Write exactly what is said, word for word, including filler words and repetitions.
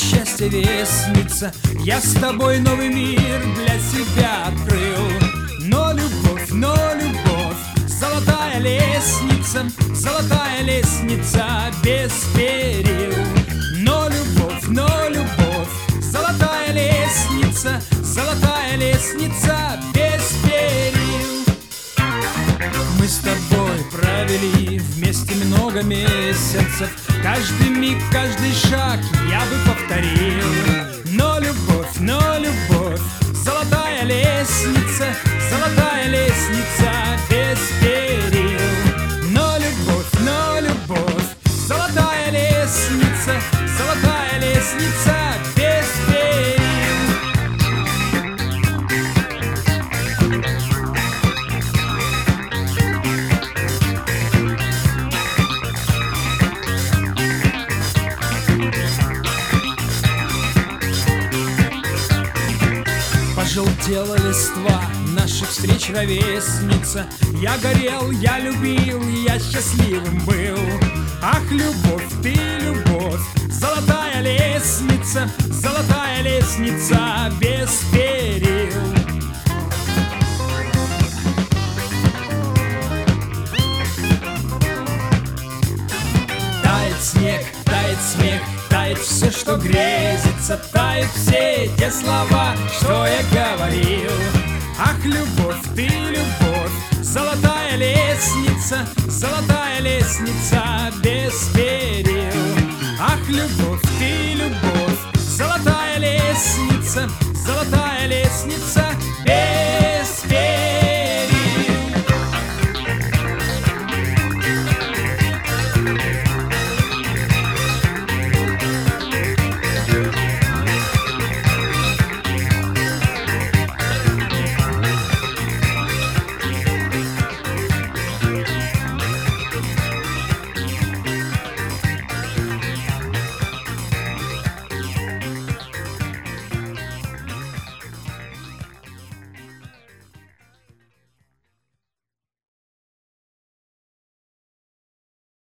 счастья вестница, я с тобой новый мир для себя открыл. Но любовь, но любовь, золотая лестница, золотая лестница без перил. Но любовь, но любовь, золотая лестница, золотая лестница без перил. Мы с тобой провели вместе много месяцев, каждый миг, каждый шаг я бы повторил. Но любовь, но любовь, золотая лестница, золотая лестница без перил. Но любовь, но любовь, золотая лестница, золотая лестница без перил. Пожелтела листва наших встреч, ровесница. Я горел, я любил, я счастливым был. Ах, любовь, ты любовь, золотая лестница, золотая лестница без перил. Тает снег, тает смех, тает все, что грезится, тают все те слова, что я говорил. Ах, любовь, ты любовь, золотая лестница, золотая лестница без перил. Ах, любовь, ты любовь, золотая лестница, золотая лестница